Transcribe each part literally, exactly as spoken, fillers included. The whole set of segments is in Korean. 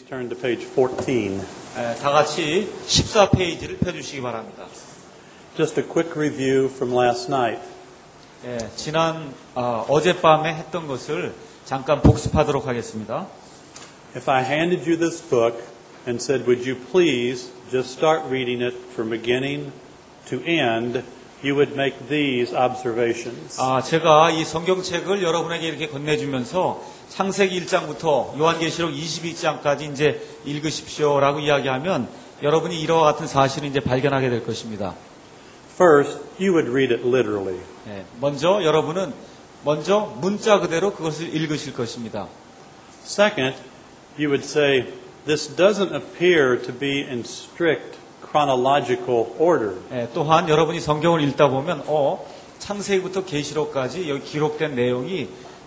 turn to page fourteen. 에, 다 같이 십사 페이지를 펴주시기 바랍니다. Just a quick review from last night. 예, 지난 어, 어젯밤에 했던 것을 잠깐 복습하도록 하겠습니다. If I handed you this book and said, would you please just start reading it from beginning to end, you would make these observations. 아, 제가 이 성경책을 여러분에게 이렇게 건네주면서 창세기 일 장부터 요한계시록 이십이 장까지 이제 읽으십시오라고 이야기하면 여러분이 이와 같은 사실을 이제 발견하게 될 것입니다. First, you would read it literally. 예, 먼저 여러분은 먼저 문자 그대로 그것을 읽으실 것입니다. Second, you would say, this doesn't appear to be in strict chronological order. 예, 또한 여러분이 성경을 읽다 보면 어, 창세기부터 계시록까지 여기 기록된 내용이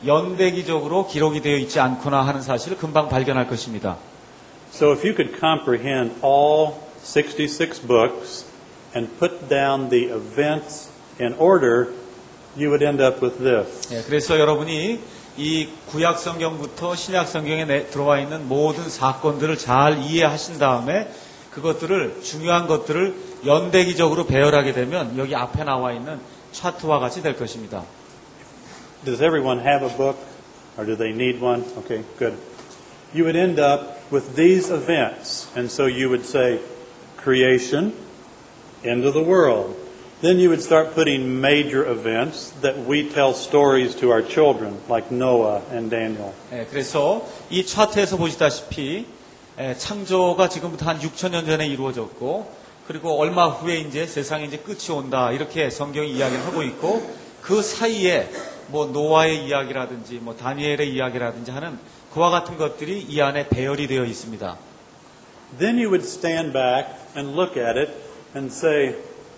연대기적으로 기록이 되어 있지 않구나 하는 사실을 금방 발견할 것입니다. So if you could comprehend all sixty-six books and put down the events in order, you would end up with this. 예, 그래서 여러분이 이 구약 성경부터 신약 성경에 내, 들어와 있는 모든 사건들을 잘 이해하신 다음에 그것들을 중요한 것들을 연대기적으로 배열하게 되면 여기 앞에 나와 있는 차트와 같이 될 것입니다. Does everyone have a book, or do they need one? Okay, good. You would end up with these events, and so you would say, creation, end of the world. Then you would start putting major events that we tell stories to our children, like Noah and Daniel. 예, 그래서 이 차트에서 보시다시피 예, 창조가 지금부터 한 육천 년 전에 이루어졌고, 그리고 얼마 후에 이제 세상에 이제 끝이 온다 이렇게 성경이 이야기를 하고 있고, 그 사이에 뭐 노아의 이야기라든지 뭐 다니엘의 이야기라든지 하는 그와 같은 것들이 이 안에 배열이 되어 있습니다. Then you would stand back and look at it and say,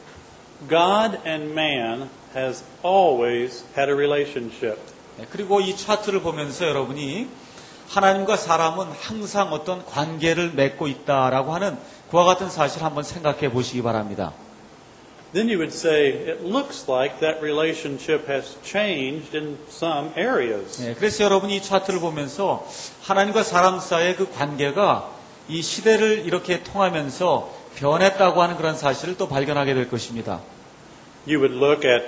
God and man has always had a relationship. 예, 그리고 이 차트를 보면서 여러분이 하나님과 사람은 항상 어떤 관계를 맺고 있다라고 하는 그와 같은 사실을 한번 생각해 보시기 바랍니다. Then you would say, it looks like that relationship has changed in some areas. 예, 그래서 여러분이 이 차트를 보면서 하나님과 사람 사이의 그 관계가 이 시대를 이렇게 통하면서 변했다고 하는 그런 사실을 또 발견하게 될 것입니다. You would look at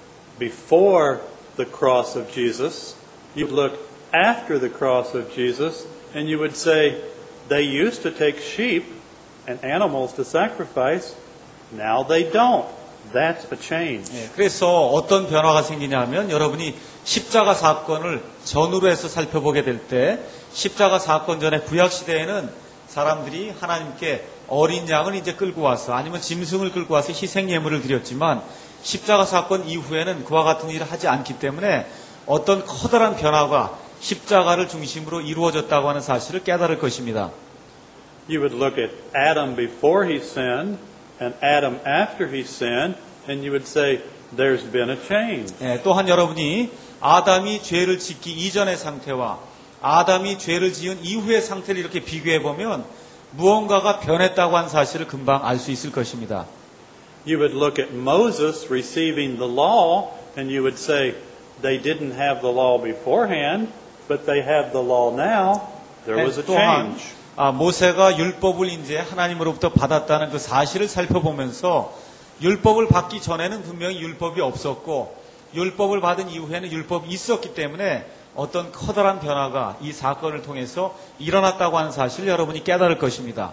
before the cross of Jesus. You would look after the cross of Jesus, and you would say, they used to take sheep and animals to sacrifice. Now they don't. That's a change. 예, 그래서 어떤 변화가 생기냐면 여러분이 십자가 사건을 전후로 해서 살펴보게 될 때 십자가 사건 전에 구약 시대에는 사람들이 하나님께 어린 양을 이제 끌고 와서 아니면 짐승을 끌고 와서 희생 예물을 드렸지만 십자가 사건 이후에는 그와 같은 일을 하지 않기 때문에 어떤 커다란 변화가 십자가를 중심으로 이루어졌다고 하는 사실을 깨달을 것입니다. You would look at Adam before he sinned and Adam after he sinned, and you would say, there's been a change. 예, 또한 여러분이 아담이 죄를 짓기 이전의 상태와 아담이 죄를 지은 이후의 상태를 이렇게 비교해 보면 무언가가 변했다고 하는 사실을 금방 알 수 있을 것입니다. You would look at Moses receiving the law, and you would say, they didn't have the law beforehand, but they have the law now. There was a change. 아, 모세가 율법을 이제 하나님으로부터 받았다는 그 사실을 살펴보면서 율법을 받기 전에는 분명히 율법이 없었고 율법을 받은 이후에는 율법이 있었기 때문에 어떤 커다란 변화가 이 사건을 통해서 일어났다고 하는 사실을 여러분이 깨달을 것입니다.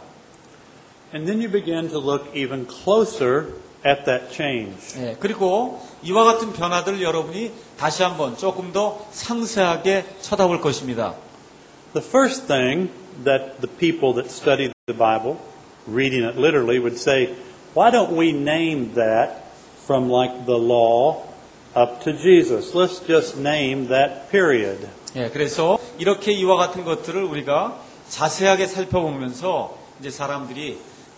And then you begin to look even closer at that change. 예, 그리고 이와 같은 변화들을 여러분이 다시 한번 조금 더 상세하게 쳐다볼 것입니다. The first thing that the people that study the Bible, reading it literally, would say, why don't we name that from like the law up to Jesus? Let's just name that period. 예, 그래서 이렇게 이와 같은 것들을 우리가 자세하게 살펴보면서 이제 사람들이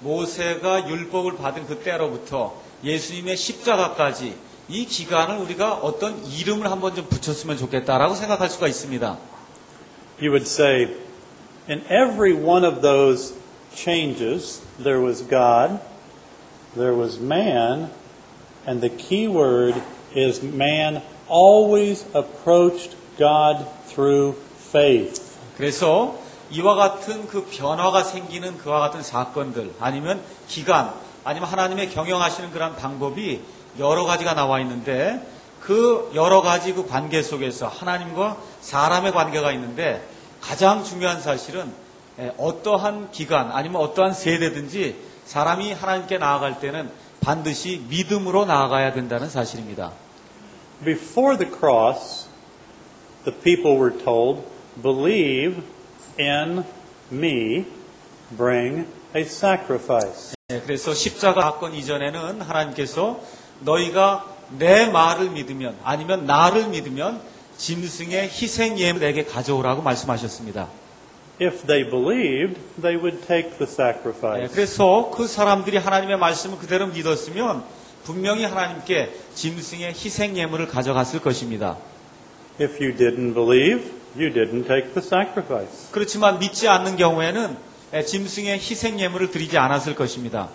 모세가 율법을 받은 그때로부터 예수님의 십자가까지 이 기간을 우리가 어떤 이름을 한번 좀 붙였으면 좋겠다라고 생각할 수가 있습니다. You would say, in every one of those changes, there was God, there was man, and the key word is man always approached God through faith. 그래서 이와 같은 그 변화가 생기는 그와 같은 사건들 아니면 기간 아니면 하나님의 경영하시는 그런 방법이 여러 가지가 나와 있는데 그 여러 가지 그 관계 속에서 하나님과 사람의 관계가 있는데 가장 중요한 사실은 어떠한 기간 아니면 어떠한 세대든지 사람이 하나님께 나아갈 때는 반드시 믿음으로 나아가야 된다는 사실입니다. Before the cross, the people were told, believe in me, bring a sacrifice. 네, 그래서 십자가 사건 이전에는 하나님께서 너희가 내 말을 믿으면 아니면 나를 믿으면 짐승의 희생 예물을 내게 가져오라고 말씀하셨습니다. If they believed, they would take the sacrifice. 네, 그래서 그 사람들이 하나님의 말씀을 그대로 믿었으면 분명히 하나님께 짐승의 희생 예물을 가져갔을 것입니다. If you didn't believe, you didn't take the sacrifice. 그렇지만 믿지 않는 경우에는 짐승의 희생 예물을 드리지 않았을 것입니다.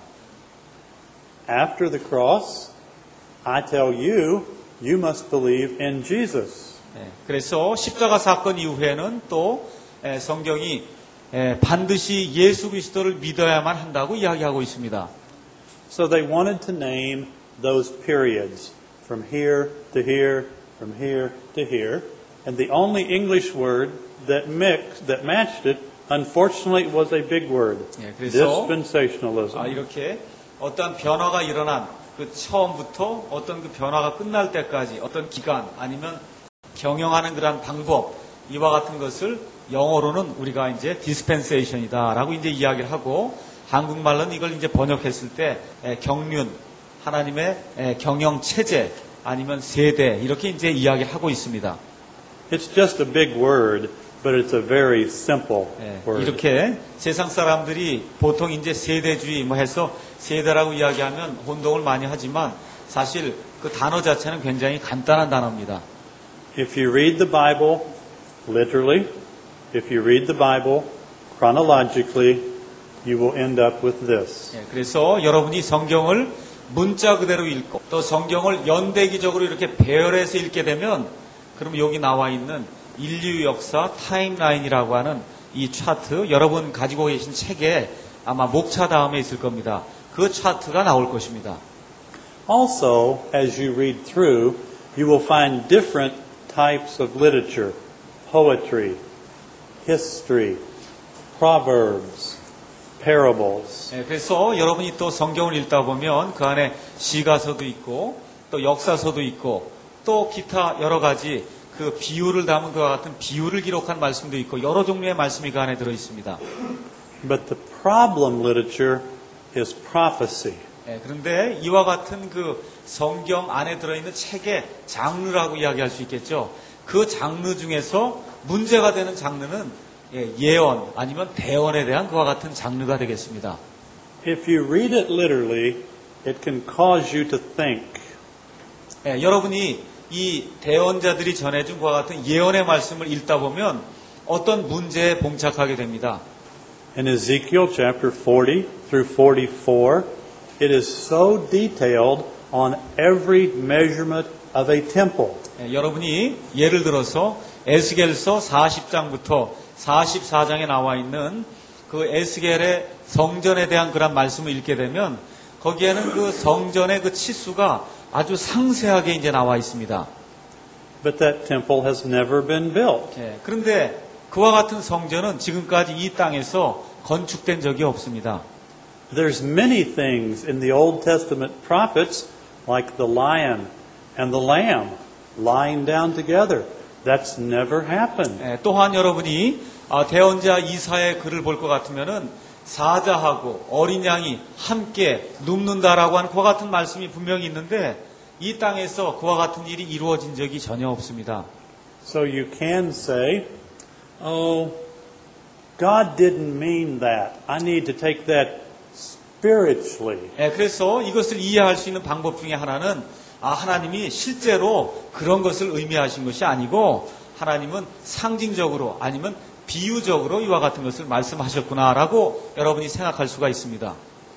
After the cross, I tell you, you must believe in Jesus. 네, 그래서 십자가 사건 이후에는 또 에, 성경이 에, 반드시 예수 그리스도를 믿어야만 한다고 이야기하고 있습니다. So they wanted to name those periods from here to here, from here to here, and the only English word that mixed, that matched it, unfortunately, was a big word: 네, 그래서 dispensationalism. 아, 이렇게 어떤 변화가 일어난 그 처음부터 어떤 그 변화가 끝날 때까지 어떤 기간 아니면 경영하는 그런 방법 이와 같은 것을 영어로는 우리가 이제 dispensation이다라고 이제 이야기를 하고 한국말로는 이걸 이제 번역했을 때 에, 경륜 하나님의 에, 경영 체제 아니면 세대 이렇게 이제 이야기하고 있습니다. It's just a big word, but it's a very simple 예, word. 이렇게 세상 사람들이 보통 이제 세대주의 뭐 해서 세대라고 이야기하면 혼동을 많이 하지만 사실 그 단어 자체는 굉장히 간단한 단어입니다. If you read the Bible literally, if you read the Bible chronologically, you will end up with this. 예, 그래서 여러분이 성경을 문자 그대로 읽고 또 성경을 연대기적으로 이렇게 배열해서 읽게 되면 그럼 여기 나와 있는 인류 역사 타임라인이라고 하는 이 차트 여러분 가지고 계신 책에 아마 목차 다음에 있을 겁니다. 그 차트가 나올 것입니다. Also, as you read through, you will find different types of literature: poetry, history, proverbs, parables. 예, 그래서 여러분이 또 성경을 읽다 보면 그 안에 시가서도 있고 또 역사서도 있고 또 기타 여러 가지 그 비유를 담은 그와 같은 비유를 기록한 말씀도 있고 여러 종류의 말씀이 그 안에 들어 있습니다. But the problem literature is prophecy. 예, 그런데 이와 같은 그 성경 안에 들어있는 책의 장르라고 이야기할 수 있겠죠. 그 장르 중에서 문제가 되는 장르는 예, 예언 아니면 대언에 대한 그와 같은 장르가 되겠습니다. If you read it literally, it can cause you to think. 예, 여러분이 이 대언자들이 전해준 그와 같은 예언의 말씀을 읽다 보면 어떤 문제에 봉착하게 됩니다. In Ezekiel chapter forty through forty-four, it is so detailed on every measurement of a temple. 예, 여러분이 예를 들어서 에스겔서 사십 장부터 사십사 장에 나와 있는 그 에스겔의 성전에 대한 그런 말씀을 읽게 되면 거기에는 그 성전의 그 치수가 아주 상세하게 이제 나와 있습니다. But that temple has never been built. 예, 그런데 그와 같은 성전은 지금까지 이 땅에서 건축된 적이 없습니다. There's many things in the Old Testament prophets, like the lion and the lamb lying down together. That's never happened. 예, 또한 여러분이 아, 대언자 이사의 글을 볼 것 같으면은 사자하고 어린 양이 함께 눕는다라고 하는 그와 같은 말씀이 분명히 있는데 이 땅에서 그와 같은 일이 이루어진 적이 전혀 없습니다. So you can say, oh, God didn't mean that. I need to take that spiritually. 예, 그래서 이것을 이해할 수 있는 방법 중에 하나는 아, 하나님이 실제로 그런 것을 의미하신 것이 아니고 하나님은 상징적으로 아니면 비유적으로 이와 같은 것을 말씀하셨구나라고 여러분이 생각할 수가 있습니다.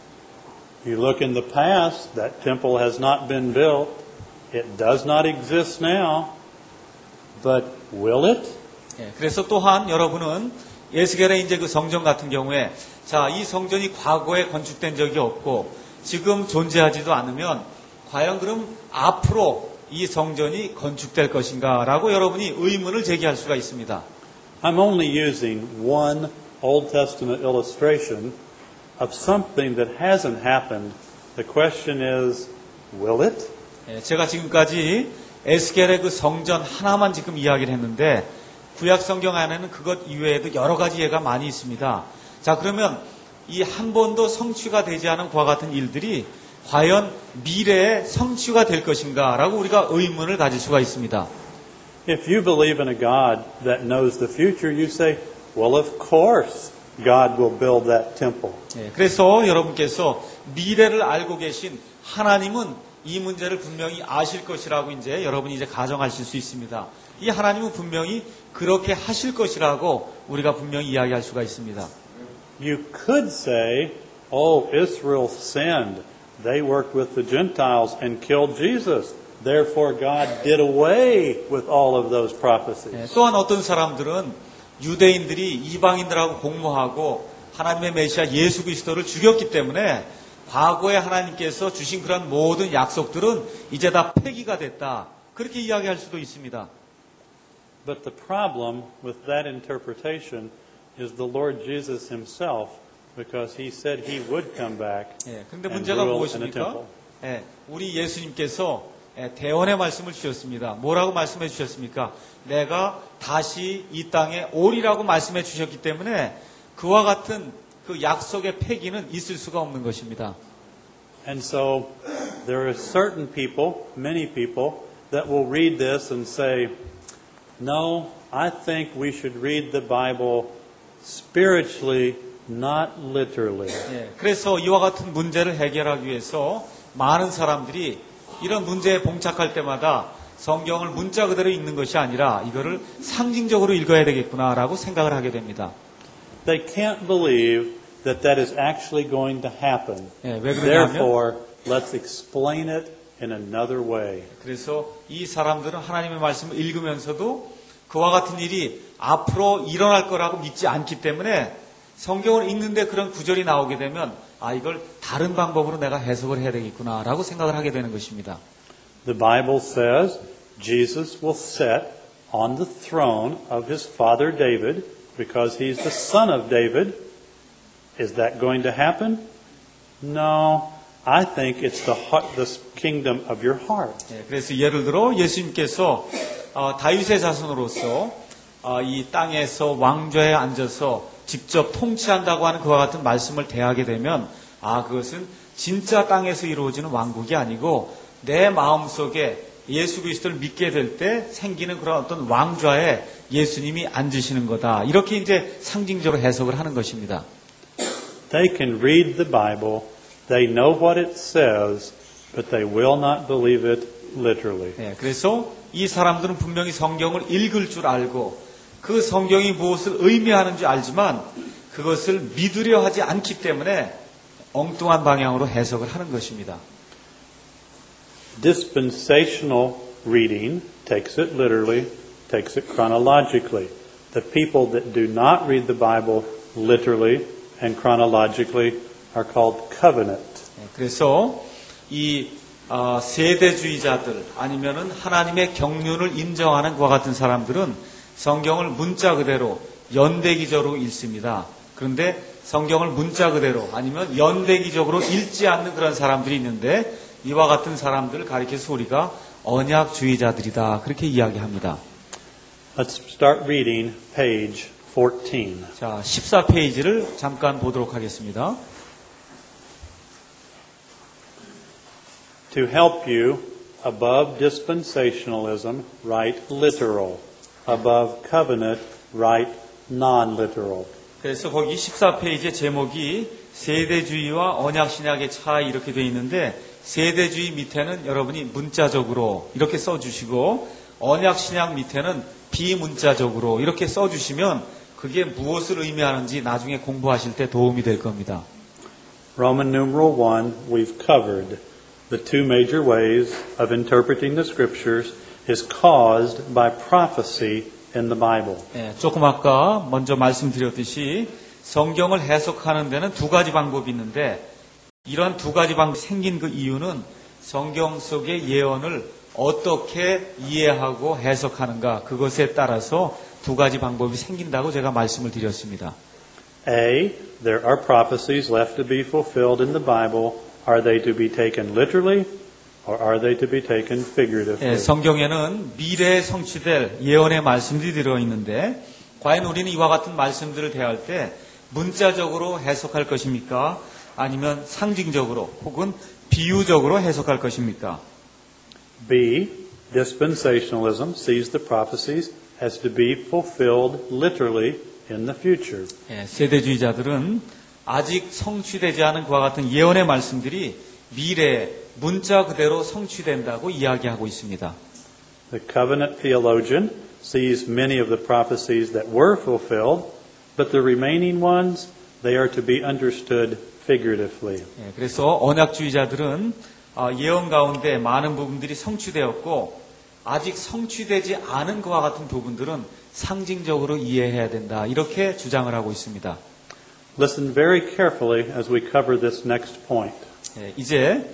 You look in the past, that temple has not been built. It does not exist now. But will it? 예, 그래서 또한 여러분은 에스겔의 이제 그 성전 같은 경우에 자, 이 성전이 과거에 건축된 적이 없고 지금 존재하지도 않으면 과연 그럼 앞으로 이 성전이 건축될 것인가라고 여러분이 의문을 제기할 수가 있습니다. I'm only using one Old Testament illustration of something that hasn't happened. The question is, will it? 예, 제가 지금까지 에스겔의 그 성전 하나만 지금 이야기를 했는데 구약 성경 안에는 그것 이외에도 여러 가지 예가 많이 있습니다. 자, 그러면 이 한 번도 성취가 되지 않은 그와 같은 일들이 과연 미래에 성취가 될 것인가라고 우리가 의문을 가질 수가 있습니다. If you believe in a God that knows the future, you say, well, of course God will build that temple. 예, 그래서 여러분께서 미래를 알고 계신 하나님은 이 문제를 분명히 아실 것이라고 이제 여러분이 이제 가정하실 수 있습니다. 이 하나님은 분명히 그렇게 하실 것이라고 우리가 분명히 이야기할 수가 있습니다. You could say, oh, Israel sinned. They worked with the Gentiles and killed Jesus. Therefore, God did away with all of those prophecies. 예, 또한 어떤 사람들은 유대인들이 이방인들하고 공모하고 하나님의 메시아 예수 그리스도를 죽였기 때문에 과거에 하나님께서 주신 그런 모든 약속들은 이제 다 폐기가 됐다. 그렇게 이야기할 수도 있습니다. But the problem with that interpretation is the Lord Jesus himself, because he said he would come back 예, 근데 and 문제가 rule in a 무엇입니까? temple. 예, 우리 예수님께서 예, 대언의 말씀을 주셨습니다. 뭐라고 말씀해 주셨습니까? 내가 다시 이 땅에 오리라고 말씀해 주셨기 때문에 그와 같은 그 약속의 폐기는 있을 수가 없는 것입니다. And so there are certain people, many people, that will read this and say, no, I think we should read the Bible spiritually, not literally. 예, 그래서 이와 같은 문제를 해결하기 위해서 많은 사람들이 이런 문제에 봉착할 때마다 성경을 문자 그대로 읽는 것이 아니라 이거를 상징적으로 읽어야 되겠구나라고 생각을 하게 됩니다. They can't believe that that is actually going to happen. 예, 왜 그러냐면 Therefore, let's explain it in another way. 그래서 이 사람들은 하나님의 말씀을 읽으면서도 그와 같은 일이 앞으로 일어날 거라고 믿지 않기 때문에 성경을 읽는데 그런 구절이 나오게 되면 아 이걸 다른 방법으로 내가 해석을 해야 되겠구나라고 생각을 하게 되는 것입니다. The Bible says Jesus will sit on the throne of his father David because he's the son of David. Is that going to happen? No. I think it's the, heart, the kingdom of your heart. 예, 그래서 예를 들어 예수님께서 어, 다윗의 자손으로서 어, 이 땅에서 왕좌에 앉아서 직접 통치한다고 하는 그와 같은 말씀을 대하게 되면 아 그것은 진짜 땅에서 이루어지는 왕국이 아니고 내 마음속에 예수 그리스도를 믿게 될 때 생기는 그런 어떤 왕좌에 예수님이 앉으시는 거다. 이렇게 이제 상징적으로 해석을 하는 것입니다. They can read the Bible, they know what it says, but they will not believe it literally. 네, 그래서 이 사람들은 분명히 성경을 읽을 줄 알고 그 성경이 무엇을 의미하는지 알지만 그것을 믿으려 하지 않기 때문에 엉뚱한 방향으로 해석을 하는 것입니다. Dispensational reading takes it literally, takes it chronologically. The people that do not read the Bible literally and chronologically are called covenant. 네, 그래서 이 어, 세대주의자들 아니면은 하나님의 경륜을 인정하는 그와 같은 사람들은 성경을 문자 그대로 연대기적으로 읽습니다. 그런데 성경을 문자 그대로 아니면 연대기적으로 읽지 않는 그런 사람들이 있는데 이와 같은 사람들을 가리켜서 우리가 언약주의자들이다 그렇게 이야기합니다. Let's start reading page fourteen. 자, 십사 페이지를 잠깐 보도록 하겠습니다. To help you, above dispensationalism, write literal. Above covenant, write non-literal. 그래서 거기 십사 페이지의 제목이 세대주의와 언약신약의 차이 이렇게 되어 있는데 세대주의 밑에는 여러분이 문자적으로 이렇게 써주시고 언약신약 밑에는 비문자적으로 이렇게 써주시면 그게 무엇을 의미하는지 나중에 공부하실 때 도움이 될 겁니다. Roman numeral one, we've covered. The two major ways of interpreting the scriptures is caused by prophecy in the Bible. 예, 조금 아까 먼저 말씀드렸듯이 성경을 해석하는 데는 두 가지 방법이 있는데 이런 두 가지 방법이 생긴 그 이유는 성경 속의 예언을 어떻게 이해하고 해석하는가 그것에 따라서 두 가지 방법이 생긴다고 제가 말씀을 드렸습니다. A, there are prophecies left to be fulfilled in the Bible. Are they to be taken literally or are they to be taken figuratively? 예, 성경에는 미래에 성취될 예언의 말씀들이 들어있는데 과연 우리는 이와 같은 말씀들을 대할 때 문자적으로 해석할 것입니까? 아니면 상징적으로 혹은 비유적으로 해석할 것입니까? B, dispensationalism sees the prophecies as to be fulfilled literally in the future. 예, 세대주의자들은 아직 성취되지 않은 그와 같은 예언의 말씀들이 미래에 문자 그대로 성취된다고 이야기하고 있습니다. The covenant theologian sees many of the prophecies that were fulfilled, but the remaining ones, they are to be understood figuratively. 예, 그래서 언약주의자들은 아, 예언 가운데 많은 부분들이 성취되었고 아직 성취되지 않은 그와 같은 부분들은 상징적으로 이해해야 된다. 이렇게 주장을 하고 있습니다. Listen very carefully as we cover this next point. 예, 이제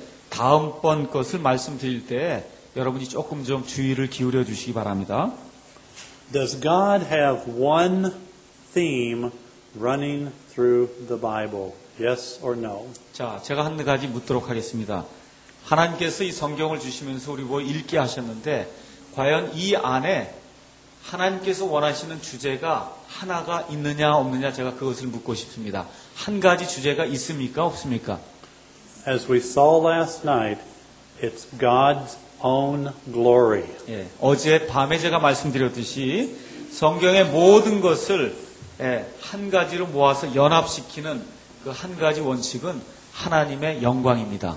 다음번 것을 말씀드릴 때 여러분이 조금 좀 주의를 기울여 주시기 바랍니다. Does God have one theme running through the Bible? Yes or no? 자, 제가 한 가지 묻도록 하겠습니다. 하나님께서 이 성경을 주시면서 우리 뭐 읽게 하셨는데 과연 이 안에 하나님께서 원하시는 주제가 하나가 있느냐 없느냐 제가 그것을 묻고 싶습니다. 한 가지 주제가 있습니까 없습니까? As we saw last night, it's God's own glory. 예, 어제 밤에 제가 말씀드렸듯이 성경의 모든 것을 예, 한 가지로 모아서 연합시키는 그 한 가지 원칙은 하나님의 영광입니다.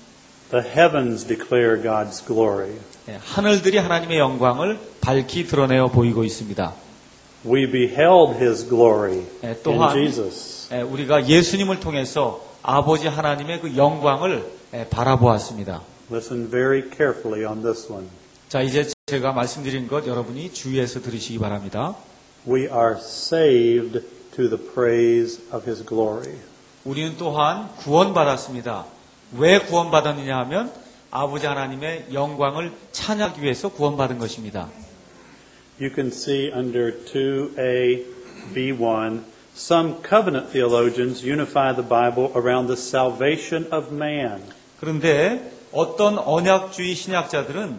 The heavens declare God's glory. 예, 하늘들이 하나님의 영광을 밝히 드러내어 보이고 있습니다. We beheld His glory 예, in 또한 Jesus. 예, 우리가 예수님을 통해서 아버지 하나님의 그 영광을 예, 바라보았습니다. Listen very carefully on this one. 자, 이제 제가 말씀드린 것 여러분이 주의해서 들으시기 바랍니다. We are saved to the praise of His glory. 우리는 또한 구원받았습니다. 왜 구원받았느냐 하면 아버지 하나님의 영광을 찬양하기 위해서 구원받은 것입니다. You can see under two A B one, some covenant theologians unify the Bible around the salvation of man. 그런데 어떤 언약주의 신학자들은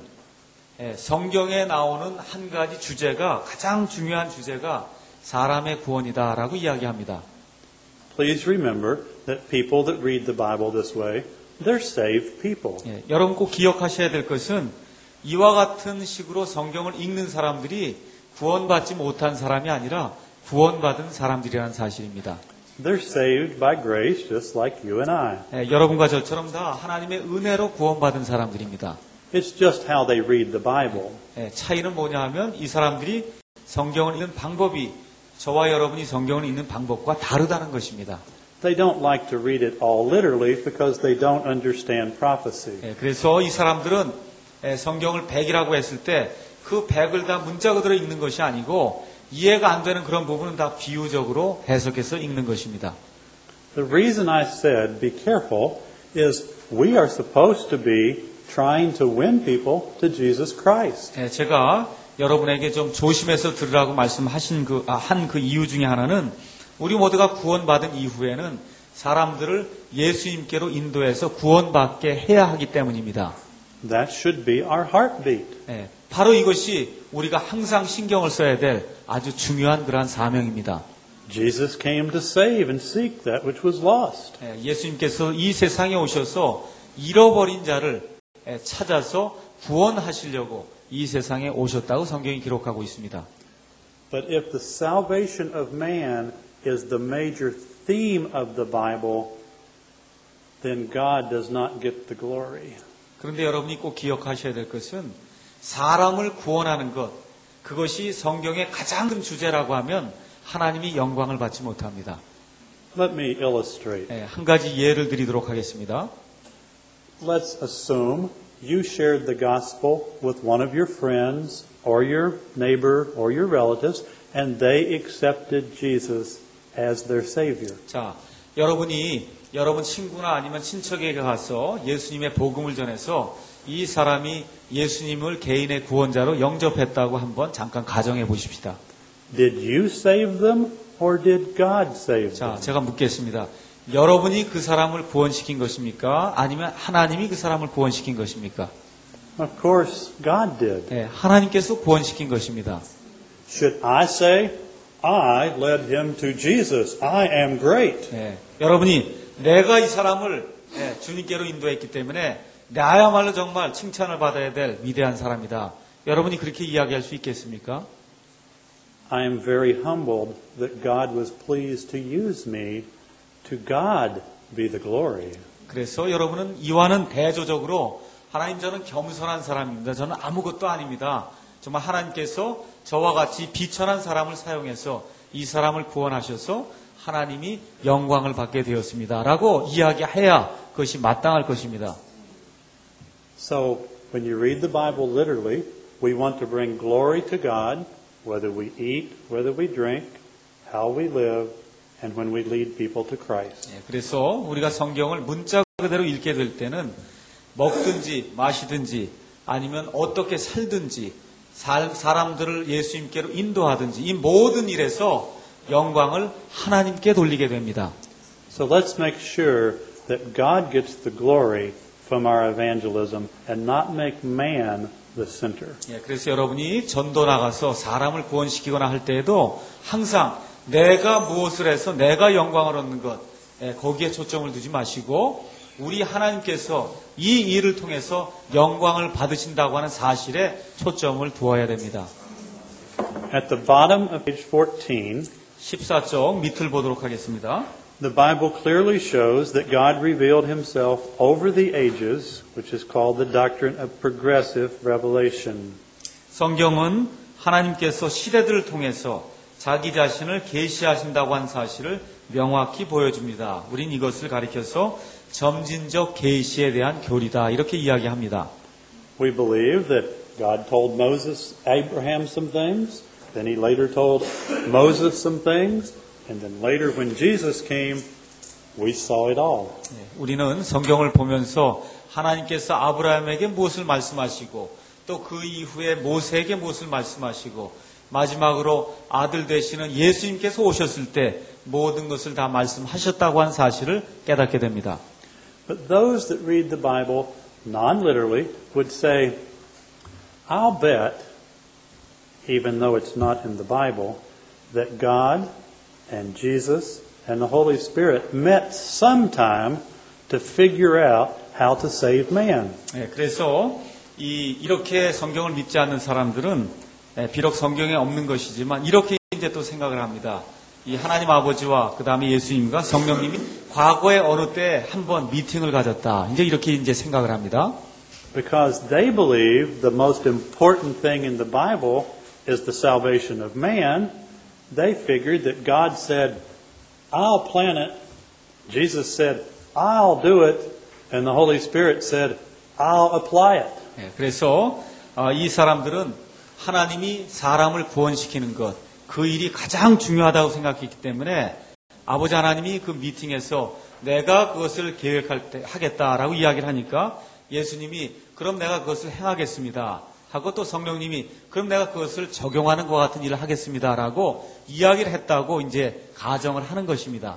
성경에 나오는 한 가지 주제가 가장 중요한 주제가 사람의 구원이다라고 이야기합니다. Please remember that people that read the Bible this way, they're saved people. 예, 여러분 꼭 기억하셔야 될 것은 이와 같은 식으로 성경을 읽는 사람들이 구원받지 못한 사람이 아니라 구원받은 사람들이라는 사실입니다. They're saved by grace just like you and I. 예, 여러분과 저처럼 다 하나님의 은혜로 구원받은 사람들입니다. It's just how they read the Bible. 예, 차이는 뭐냐 하면 이 사람들이 성경을 읽는 방법이 저와 여러분이 성경을 읽는 방법과 다르다는 것입니다. They don't like to read it all literally because they don't understand prophecy. 예, 그래서 이 사람들은 예, 성경을 백이라고 했을 때 그 백을 다 문자 그대로 읽는 것이 아니고 이해가 안 되는 그런 부분은 다 비유적으로 해석해서 읽는 것입니다. The reason I said be careful is we are supposed to be trying to win people to Jesus Christ. 예, 제가 여러분에게 좀 조심해서 들으라고 말씀하신 그, 아, 한 그 이유 중에 하나는 우리 모두가 구원받은 이후에는 사람들을 예수님께로 인도해서 구원받게 해야 하기 때문입니다. That should be our heartbeat. 예, 바로 이것이 우리가 항상 신경을 써야 될 아주 중요한 그러한 사명입니다. Jesus came to save and seek that which was lost. 예, 예수님께서 이 세상에 오셔서 잃어버린 자를 예, 찾아서 구원하시려고 이 세상에 오셨다고 성경이 기록하고 있습니다. But if the salvation of man is the major theme of the Bible, then God does not get the glory. 그런데 여러분이 꼭 기억하셔야 될 것은 사람을 구원하는 것, 그것이 성경의 가장 큰 주제라고 하면 하나님이 영광을 받지 못합니다. Let me illustrate. 예, 한 가지 예를 드리도록 하겠습니다. Let's assume you shared the gospel with one of your friends or your neighbor or your relatives, and they accepted Jesus as their Savior. 자, 여러분이 여러분 친구나 아니면 친척에게 가서 예수님의 복음을 전해서 이 사람이 예수님을 개인의 구원자로 영접했다고 한번 잠깐 가정해 보십시다. Did you save them or did God save 자, them? 제가 묻겠습니다. 여러분이 그 사람을 구원시킨 것입니까? 아니면 하나님이 그 사람을 구원시킨 것입니까? Of course, God did. 네, 하나님께서 구원시킨 것입니다. Should I say, I led him to Jesus. I am great. 네, 여러분이 내가 이 사람을 네, 주님께로 인도했기 때문에 나야말로 정말 칭찬을 받아야 될 위대한 사람이다. 여러분이 그렇게 이야기할 수 있겠습니까? I am very humbled that God was pleased to use me. To God be the glory. 그래서 여러분은 이와는 대조적으로 하나님 저는 겸손한 사람입니다. 저는 아무것도 아닙니다. 정말 하나님께서 저와 같이 비천한 사람을 사용해서 이 사람을 구원하셔서 하나님이 영광을 받게 되었습니다. 라고 이야기해야 그것이 마땅할 것입니다. So when you read the Bible literally, we want to bring glory to God, whether we eat, whether we drink, how we live, and when we lead people to Christ. 예, 그래서 우리가 성경을 문자 그대로 읽게 될 때는 먹든지 마시든지 아니면 어떻게 살든지 살, 사람들을 예수님께로 인도하든지 이 모든 일에서 영광을 하나님께 돌리게 됩니다. So let's make sure that God gets the glory from our evangelism and not make man the center. 예, 그래서 여러분이 전도 나가서 사람을 구원시키거나 할 때에도 항상 내가 무엇을 해서 내가 영광을 얻는 것, 예, 거기에 초점을 두지 마시고 우리 하나님께서 이 일을 통해서 영광을 받으신다고 하는 사실에 초점을 두어야 됩니다. At the bottom of page fourteen, 십사 쪽 밑을 보도록 하겠습니다. the Bible clearly shows that God revealed himself over the ages, which is called the doctrine of progressive revelation. 성경은 하나님께서 시대들을 통해서 자기 자신을 계시하신다고 한 사실을 명확히 보여줍니다. 우린 이것을 가리켜서 점진적 계시에 대한 교리다 이렇게 이야기합니다. We believe that God told Moses, Abraham some things, then he later told Moses some things, and then later when Jesus came, we saw it all. 우리는 성경을 보면서 하나님께서 아브라함에게 무엇을 말씀하시고 또 그 이후에 모세에게 무엇을 말씀하시고 마지막으로 아들 되시는 예수님께서 오셨을 때 모든 것을 다 말씀하셨다고 한 사실을 깨닫게 됩니다. But those that read the Bible non-literally would say, I'll bet, even though it's not in the Bible, that God and Jesus and the Holy Spirit met sometime to figure out how to save man. 네, 그래서 이, 이렇게 성경을 믿지 않는 사람들은 네, 비록 성경에 없는 것이지만 이렇게 이제 또 생각을 합니다. 이 하나님 아버지와 그 다음에 예수님과 성령님이 과거에 어느 때 한번 미팅을 가졌다. 이제 이렇게 이제 생각을 합니다. Because they believe the most important thing in the Bible is the salvation of man, they figured that God said, I'll plan it. Jesus said, I'll do it. And the Holy Spirit said, I'll apply it. 네, 그래서 어, 이 사람들은 하나님이 사람을 구원시키는 것, 그 일이 가장 중요하다고 생각했기 때문에 아버지 하나님이 그 미팅에서 내가 그것을 계획할 때 하겠다라고 이야기를 하니까 예수님이 그럼 내가 그것을 행하겠습니다 하고 또 성령님이 그럼 내가 그것을 적용하는 것 같은 일을 하겠습니다라고 이야기를 했다고 이제 가정을 하는 것입니다.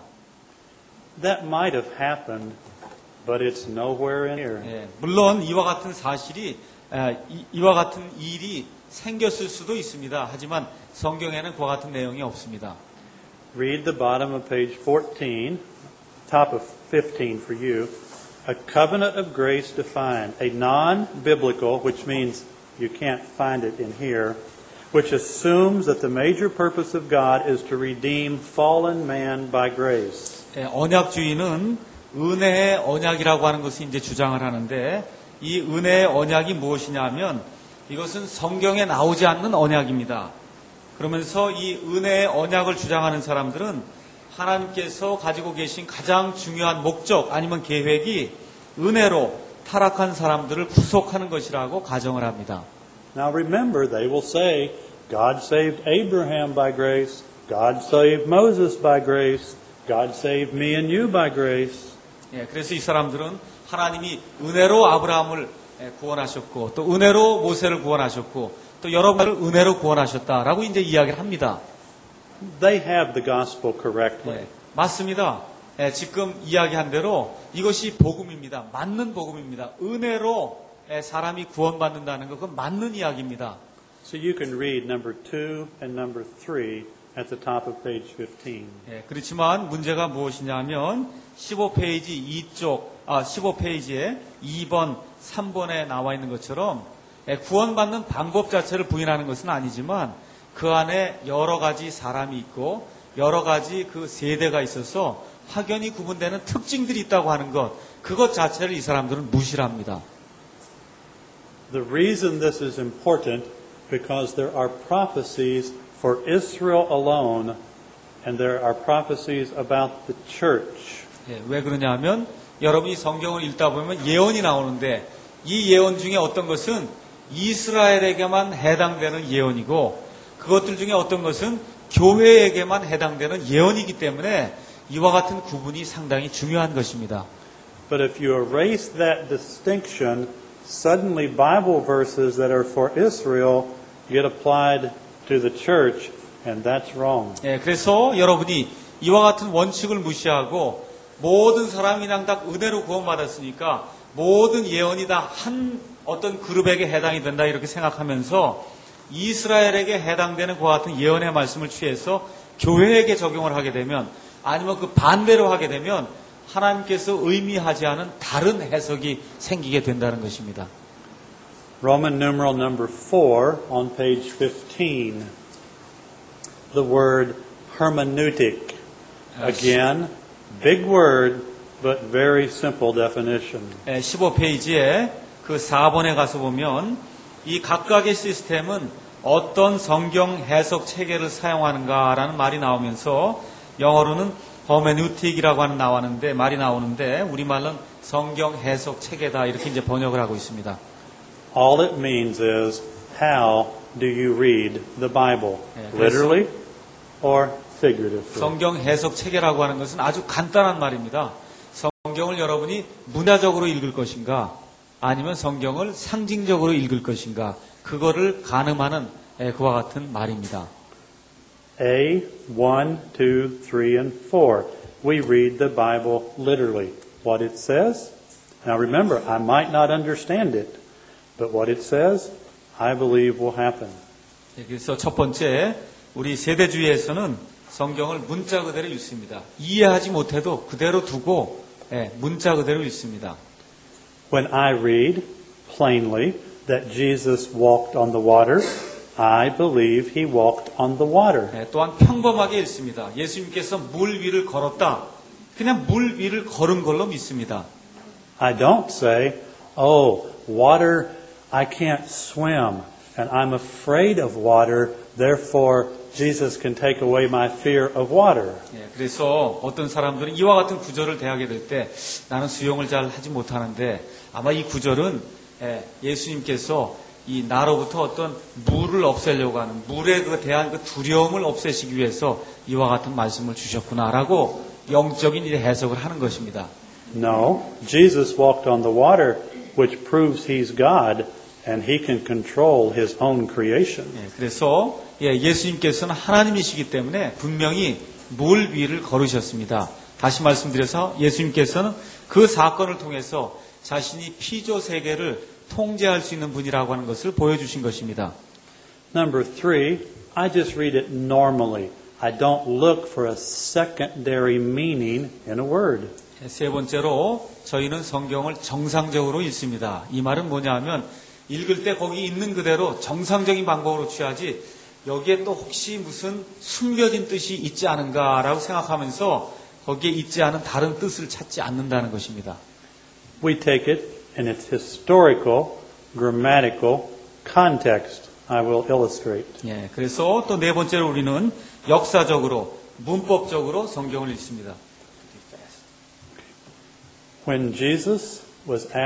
That might have happened, but it's nowhere in here. 예, 물론 이와 같은 사실이 에, 이, 이와 같은 일이 생겼을 수도 있습니다. 하지만 성경에는 그와 같은 내용이 없습니다. Read the bottom of page fourteen, top of fifteen for you. A covenant of grace defined, a non-biblical, which means you can't find it in here, which assumes that the major purpose of God is to redeem fallen man by grace. 예, 언약주의는 은혜의 언약이라고 하는 것을 이제 주장을 하는데 이 은혜의 언약이 무엇이냐면 이것은 성경에 나오지 않는 언약입니다. 그러면서 이 은혜의 언약을 주장하는 사람들은 하나님께서 가지고 계신 가장 중요한 목적 아니면 계획이 은혜로 타락한 사람들을 구속하는 것이라고 가정을 합니다. Now remember, they will say, God saved Abraham by grace, God saved Moses by grace, God saved me and you by grace. 예, 그래서 이 사람들은 하나님이 은혜로 아브라함을 구원하셨고 또 은혜로 모세를 구원하셨고 또 여러분을 은혜로 구원하셨다라고 이제 이야기를 합니다. They have the gospel correctly. 예, 맞습니다. 예, 지금 이야기한 대로 이것이 복음입니다. 맞는 복음입니다. 은혜로 예, 사람이 구원받는다는 것, 그건 맞는 이야기입니다. So you can read number two and number three at the top of page fifteen. 예, 그렇지만 문제가 무엇이냐면 십오 페이지 이쪽, 아, 십오 페이지에 이 번, 삼 번에 나와 있는 것처럼 예, 구원받는 방법 자체를 부인하는 것은 아니지만 그 안에 여러 가지 사람이 있고 여러 가지 그 세대가 있어서 확연히 구분되는 특징들이 있다고 하는 것, 그것 자체를 이 사람들은 무시를 합니다. The reason this is important because there are prophecies for Israel alone and there are prophecies about the church. 예, 왜 그러냐면 여러분이 성경을 읽다 보면 예언이 나오는데 이 예언 중에 어떤 것은 이스라엘에게만 해당되는 예언이고 그것들 중에 어떤 것은 교회에게만 해당되는 예언이기 때문에 이와 같은 구분이 상당히 중요한 것입니다. But if you erase that distinction, suddenly Bible verses that are for Israel get applied to the church, and that's wrong. 예, 그래서 여러분이 이와 같은 원칙을 무시하고 모든 사람이 그냥 다 은혜로 구원받았으니까 모든 예언이 다 한 어떤 그룹에게 해당이 된다 이렇게 생각하면서 이스라엘에게 해당되는 그와 같은 예언의 말씀을 취해서 교회에게 적용을 하게 되면 아니면 그 반대로 하게 되면 하나님께서 의미하지 않은 다른 해석이 생기게 된다는 것입니다. Roman numeral number four on page fifteen. The word hermeneutic. Again, big word, but very simple definition. 십오 페이지에 그 사 번에 가서 보면 이 각각의 시스템은 어떤 성경 해석 체계를 사용하는가라는 말이 나오면서 영어로는 허메뉴틱이라고 하는 나왔는데 말이 나오는데 우리말로는 성경 해석 체계다 이렇게 이제 번역을 하고 있습니다. All it means is how do you read the Bible? Literally or figuratively? 성경 해석 체계라고 하는 것은 아주 간단한 말입니다. 성경을 여러분이 문화적으로 읽을 것인가 아니면 성경을 상징적으로 읽을 것인가 그거를 가늠하는 그와 같은 말입니다. A, one, two, three, and four. We read the Bible literally. What it says. Now remember, I might not understand it, but what it says, I believe will happen. 그래서 첫 번째, 우리 세대주의에서는 성경을 문자 그대로 읽습니다. 이해하지 못해도 그대로 두고 문자 그대로 읽습니다. When I read plainly that Jesus walked on the water, I believe he walked on the water. 네, 또한 평범하게 읽습니다. 예수님께서 물 위를 걸었다. 그냥 물 위를 걸은 걸로 믿습니다. I don't say, oh, water, I can't swim, and I'm afraid of water, therefore Jesus can take away my fear of water. 네, 그래서 어떤 사람들은 이와 같은 구절을 대하게 될 때 나는 수영을 잘 하지 못하는데 아마 이 구절은 예수님께서 이 나로부터 어떤 물을 없애려고 하는 물에 그 대한 그 두려움을 없애시기 위해서 이와 같은 말씀을 주셨구나라고 영적인 해석을 하는 것입니다. No, Jesus walked on the water, which proves he's God and he can control his own creation. 예, 그래서 예, 예수님께서는 하나님이시기 때문에 분명히 물 위를 걸으셨습니다. 다시 말씀드려서 예수님께서는 그 사건을 통해서 자신이 피조 세계를 통제할 수 있는 분이라고 하는 것을 보여주신 것입니다. Number three, I just read it normally. I don't look for a secondary meaning in a word. 세 번째로 저희는 성경을 정상적으로 읽습니다. 이 말은 뭐냐 하면 읽을 때 거기 있는 그대로 정상적인 방법으로 취하지 여기에 또 혹시 무슨 숨겨진 뜻이 있지 않은가라고 생각하면서 거기에 있지 않은 다른 뜻을 찾지 않는다는 것입니다. We take it in its historical, grammatical context. I will illustrate. 예, 그래서 또 네 번째로 우리는 역사적으로, 문법적으로 성경을 읽습니다. When Jesus was asked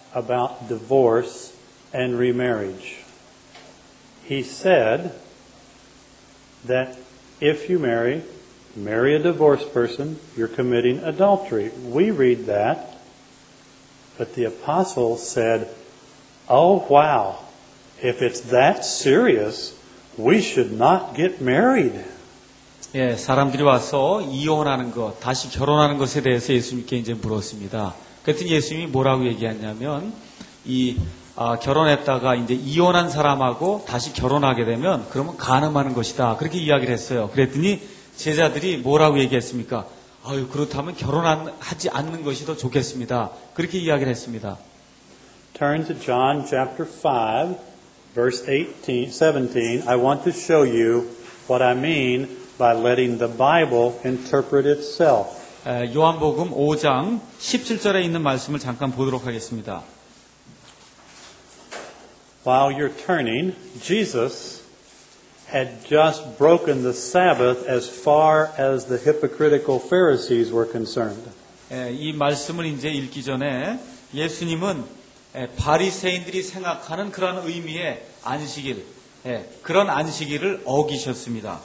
about divorce and remarriage. He said that if you marry, marry a divorced person, you're committing adultery. We read that, but the apostle said, oh wow, if it's that serious, we should not get married. 예, 사람들이 와서 이혼하는 것, 다시 결혼하는 것에 대해서 예수님께 이제 물었습니다. 그랬더니 예수님이 뭐라고 얘기했냐면, 이, 아, 결혼했다가 이제 이혼한 사람하고 다시 결혼하게 되면, 그러면 간음하는 것이다. 그렇게 이야기를 했어요. 그랬더니 제자들이 뭐라고 얘기했습니까? 아유, 그렇다면 결혼하지 않는 것이 더 좋겠습니다. 그렇게 이야기를 했습니다. Turn to John chapter five, verse eighteen, seventeen. I want to show you what I mean by letting the Bible interpret itself. 에, 요한복음 오 장 십칠 절에 있는 말씀을 잠깐 보도록 하겠습니다. While you're turning, Jesus had just broken the Sabbath as far as the hypocritical Pharisees were concerned. 에, 이 말씀을 이제 읽기 전에 예수님은 에, 바리새인들이 생각하는 그런 의미의 안식일, 에, 그런 안식일을 어기셨습니다.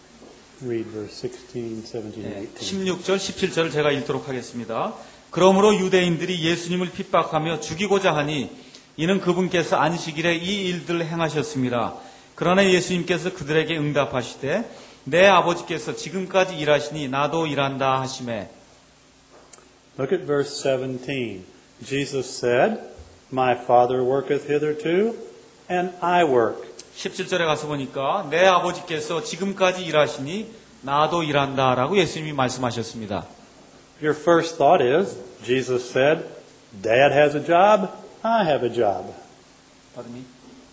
Read verse sixteen, seventeen, and eighteen. 십육 절, 십칠 절을 제가 읽도록 하겠습니다. 그러므로 유대인들이 예수님을 핍박하며 죽이고자 하니 이는 그분께서 안식일에 이 일들을 행하셨습니다. 그러나 예수님께서 그들에게 응답하시되 내 아버지께서 지금까지 일하시니 나도 일한다 하시매. Look at verse seventeen. Jesus said, My Father worketh hitherto, and I work. 십칠 절에 가서 보니까 내 아버지께서 지금까지 일하시니 나도 일한다라고 예수님이 말씀하셨습니다. Your first thought is, Jesus said, Dad has a job, I have a job. Pardon me?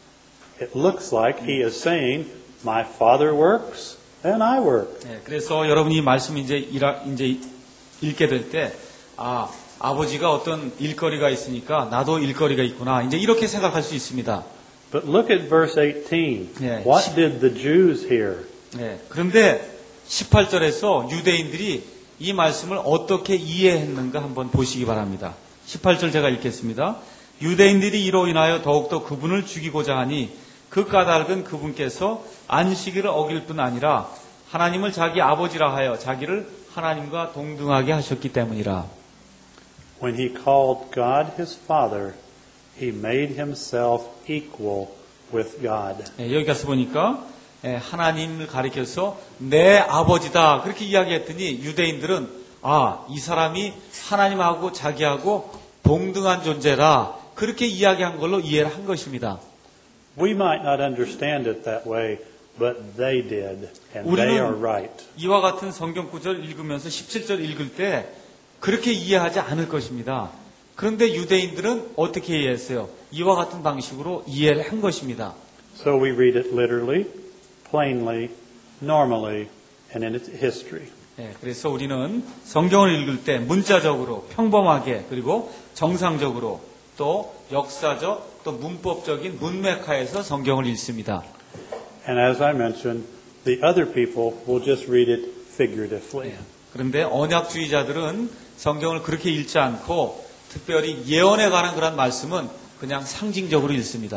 It looks like he is saying, My Father works, and I work. 네, 그래서 여러분이 이 말씀 이제 일하, 이제 읽게 될 때, 아, 아버지가 어떤 일거리가 있으니까 나도 일거리가 있구나. 이제 이렇게 생각할 수 있습니다. But look at verse eighteen. 네, What did the Jews hear? 네, 그런데 십팔 절에서 유대인들이 이 말씀을 어떻게 이해했는가 한번 보시기 바랍니다. 십팔 절 제가 읽겠습니다. 유대인들이 이로 인하여 더욱더 그분을 죽이고자 하니 그 까닭은 그분께서 안식일을 어길 뿐 아니라 하나님을 자기 아버지라 하여 자기를 하나님과 동등하게 하셨기 때문이라. When he called God his Father, he made himself equal with God. 네, 여기 가서 보니까 하나님을 가리켜서 내 아버지다 그렇게 이야기했더니 유대인들은 아, 이 사람이 하나님하고 자기하고 동등한 존재라 그렇게 이야기한 걸로 이해를 한 것입니다. We might not understand it that way, but they did, and they are right. 이와 같은 성경 구절 읽으면서 십칠 절 읽을 때 그렇게 이해하지 않을 것입니다. 그런데 유대인들은 어떻게 이해했어요? 이와 같은 방식으로 이해를 한 것입니다. So we read it literally, plainly, normally, and in its history. 네, 그래서 우리는 성경을 읽을 때 문자적으로 평범하게 그리고 정상적으로 또 역사적 또 문법적인 문맥하에서 성경을 읽습니다. And as I mentioned, the other people will just read it figuratively. 네, 그런데 언약주의자들은 성경을 그렇게 읽지 않고 특별히 예언에 관한 그런 말씀은 그냥 상징적으로 읽습니다.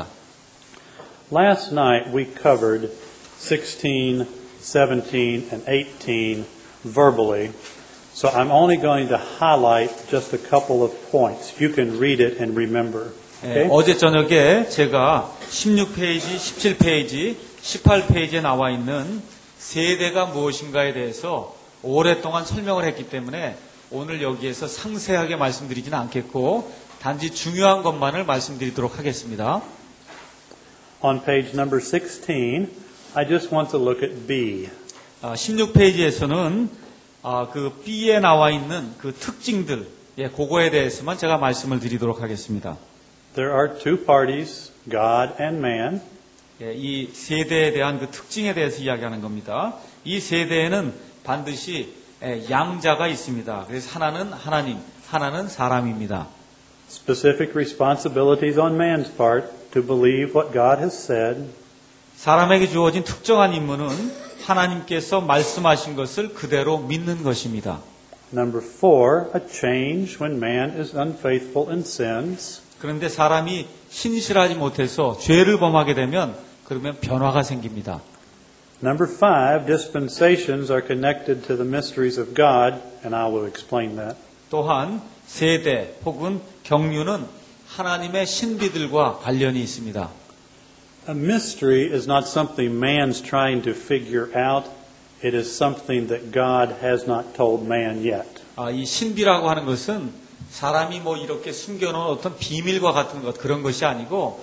Last night we covered sixteen, seventeen, and eighteen verbally, so I'm only going to highlight just a couple of points. You can read it and remember. Okay? 네, 어제 저녁에 제가 십육 페이지, 십칠 페이지, 십팔 페이지에 나와 있는 세대가 무엇인가에 대해서 오랫동안 설명을 했기 때문에 오늘 여기에서 상세하게 말씀드리지는 않겠고 단지 중요한 것만을 말씀드리도록 하겠습니다. On page number sixteen, I just want to look at B. 아, 십육 페이지에서는 아, 그 B에 나와 있는 그 특징들, 예, 그거에 대해서만 제가 말씀을 드리도록 하겠습니다. There are two parties, God and man. 예, 이 세대에 대한 그 특징에 대해서 이야기하는 겁니다. 이 세대에는 반드시 예, 양자가 있습니다. 그래서 하나는 하나님, 하나는 사람입니다. Specific responsibilities on man's part to believe what God has said. 사람에게 주어진 특정한 임무는 하나님께서 말씀하신 것을 그대로 믿는 것입니다. Number four, a change when man is unfaithful and sins. 그런데 사람이 신실하지 못해서 죄를 범하게 되면 그러면 변화가 생깁니다. Number five, dispensations are connected to the mysteries of God, and I will explain that. 또한 세대 혹은 경륜은 하나님의 신비들과 관련이 있습니다. A mystery is not something man's trying to figure out. It is something that God has not told man yet. 아, 이 신비라고 하는 것은 사람이 뭐 이렇게 숨겨놓은 어떤 비밀과 같은 것 그런 것이 아니고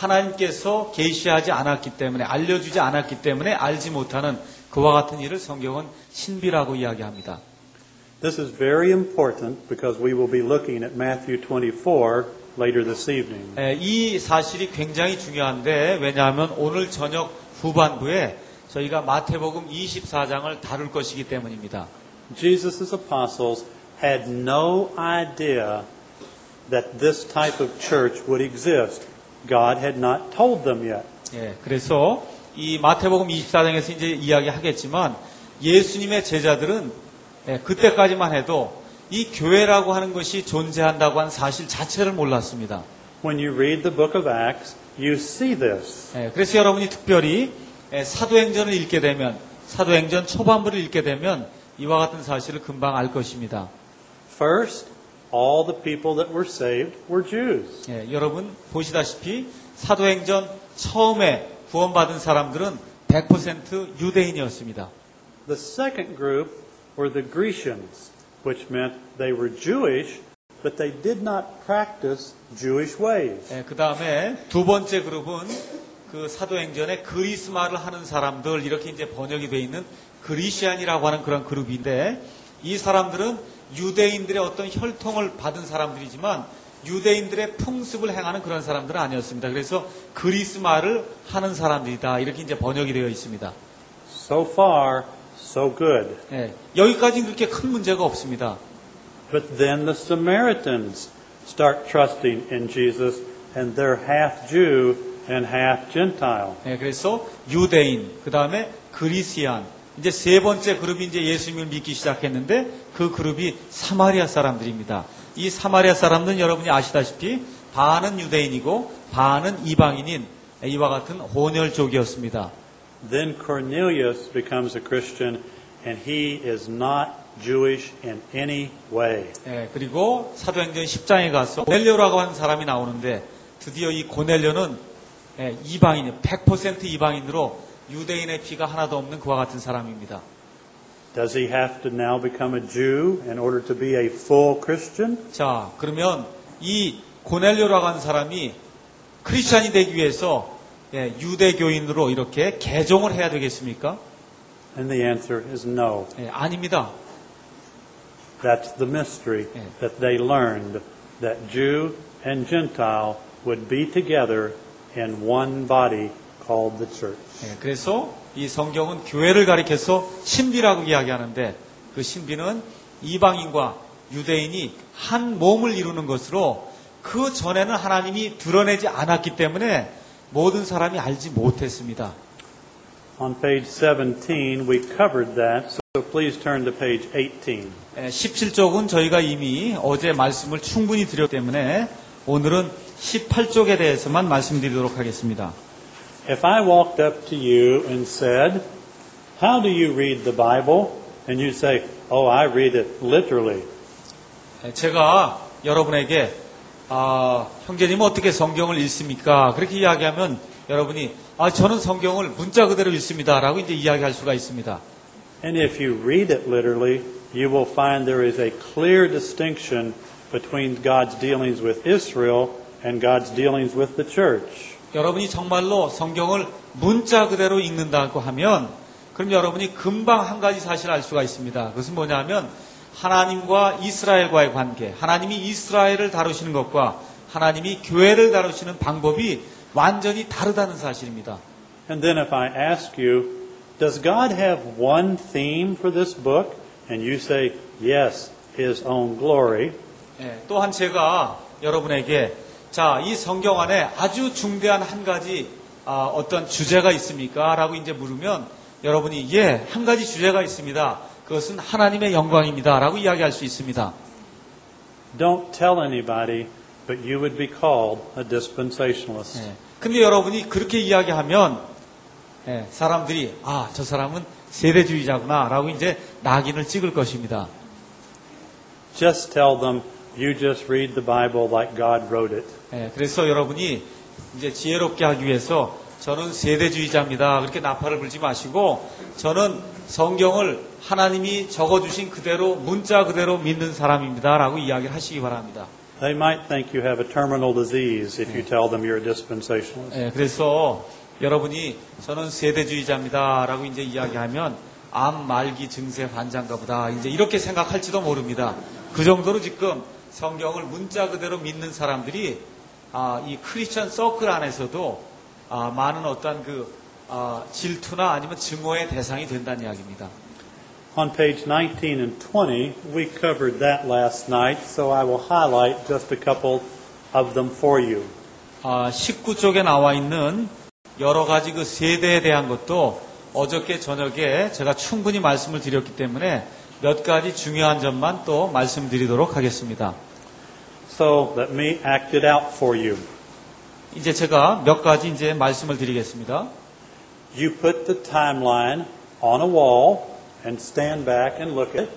하나님께서 계시하지 않았기 때문에 알려주지 않았기 때문에 알지 못하는 그와 같은 일을 성경은 신비라고 이야기합니다. This is very important because we will be looking at Matthew twenty-four later this evening. 에, 이 사실이 굉장히 중요한데 왜냐하면 오늘 저녁 후반부에 저희가 마태복음 이십사 장을 다룰 것이기 때문입니다. Jesus' apostles had no idea that this type of church would exist. God had not told them yet. 예, 그래서 이 마태복음 이십사 장에서 이제 이야기하겠지만 예수님의 제자들은 예, 그때까지만 해도 이 교회라고 하는 것이 존재한다고 한 사실 자체를 몰랐습니다. When you read the book of Acts, you see this. 예, 그래서 여러분이 특별히 예, 사도행전을 읽게 되면 사도행전 초반부를 읽게 되면 이와 같은 사실을 금방 알 것입니다. First, all the people that were saved were Jews. 예, 여러분 보시다시피 사도행전 처음에 구원받은 사람들은 백 퍼센트 유대인이었습니다. The second group were the Grecians, which meant they were Jewish, but they did not practice Jewish ways. 예, 그 다음에 두 번째 그룹은 그 사도행전에 그리스말을 하는 사람들 이렇게 이제 번역이 되어 있는 그리시안이라고 하는 그런 그룹인데 이 사람들은 유대인들의 어떤 혈통을 받은 사람들이지만 유대인들의 풍습을 행하는 그런 사람들은 아니었습니다. 그래서 그리스말을 하는 사람들이다 이렇게 이제 번역이 되어 있습니다. So far, so good. 예, 여기까지는 그렇게 큰 문제가 없습니다. But then the Samaritans start trusting in Jesus, and they're half Jew and half Gentile. 예, 그래서 유대인, 그 다음에 그리스안, 이제 세 번째 그룹이 이제 예수님을 믿기 시작했는데 그 그룹이 사마리아 사람들입니다. 이 사마리아 사람들은 여러분이 아시다시피 반은 유대인이고 반은 이방인인 이와 같은 혼혈족이었습니다. Then Cornelius becomes a Christian, and he is not Jewish in any way. 예, 그리고 사도행전 십 장에 가서 고넬료라고 하는 사람이 나오는데 드디어 이 고넬료는 예, 이방인, 백 퍼센트 이방인으로 유대인의 피가 하나도 없는 그와 같은 사람입니다. Does he have to now become a Jew in order to be a full Christian? 자, 그러면 이 고넬료라고 하는 사람이 크리스찬이 되기 위해서 예, 유대교인으로 이렇게 개종을 해야 되겠습니까? And the answer is no. 예, 아닙니다. That's the mystery Yeah. that they learned, that Jew and Gentile would be together in one body called the church. 예, 그래서 이 성경은 교회를 가리켜서 신비라고 이야기하는데 그 신비는 이방인과 유대인이 한 몸을 이루는 것으로 그 전에는 하나님이 드러내지 않았기 때문에 모든 사람이 알지 못했습니다. On page seventeen, we covered that, so please turn to page eighteen. 예, 십칠 쪽은 저희가 이미 어제 말씀을 충분히 드렸기 때문에 오늘은 십팔 쪽에 대해서만 말씀드리도록 하겠습니다. If I walked up to you and said, how do you read the Bible? And you say, oh, I read it literally. 예, 제가 여러분에게 아, 형제님 어떻게 성경을 읽습니까? 그렇게 이야기하면 여러분이 아, 저는 성경을 문자 그대로 읽습니다 라고 이제 이야기할 수가 있습니다. And if you read it literally, you will find there is a clear distinction between God's dealings with Israel and God's dealings with the church. 여러분이 정말로 성경을 문자 그대로 읽는다고 하면 그럼 여러분이 금방 한 가지 사실을 알 수가 있습니다. 그것은 뭐냐면 하나님과 이스라엘과의 관계, 하나님이 이스라엘을 다루시는 것과 하나님이 교회를 다루시는 방법이 완전히 다르다는 사실입니다. And then if I ask you, does God have one theme for this book? And you say, yes, His own glory. 예, 또한 제가 여러분에게 자, 이 성경 안에 아주 중대한 한 가지 아, 어떤 주제가 있습니까? 라고 이제 물으면 여러분이 예, 한 가지 주제가 있습니다. 그것은 하나님의 영광입니다. 라고 이야기할 수 있습니다. Don't tell anybody but you would be called a dispensationalist. 예. 근데 여러분이 그렇게 이야기하면 예, 사람들이 아, 저 사람은 세대주의자구나라고 이제 낙인을 찍을 것입니다. Just tell them you just read the Bible like God wrote it. 예, 그래서 여러분이 이제 지혜롭게 하기 위해서 저는 세대주의자입니다. 그렇게 나팔을 불지 마시고 저는 성경을 하나님이 적어주신 그대로 문자 그대로 믿는 사람입니다라고 이야기를 하시기 바랍니다. They might think you have a terminal disease if you tell them you're a dispensationalist. 예, 그래서 여러분이 저는 세대주의자입니다라고 이제 이야기하면 암 말기 증세 환자인가 보다 이제 이렇게 생각할지도 모릅니다. 그 정도로 지금 성경을 문자 그대로 믿는 사람들이 아, 이 크리스천 서클 안에서도 아, 많은 어떠한 그 아, 질투나 아니면 증오의 대상이 된다는 이야기입니다. On page nineteen and twenty, we covered that last night, so I will highlight just a couple of them for you. 아, 십구 쪽에 나와 있는 여러 가지 그 세대에 대한 것도 어저께 저녁에 제가 충분히 말씀을 드렸기 때문에 몇 가지 중요한 점만 또 말씀드리도록 하겠습니다. So let me act it out for you. 이제 제가 몇 가지 이제 말씀을 드리겠습니다. You put the timeline on a wall and stand back and look at it.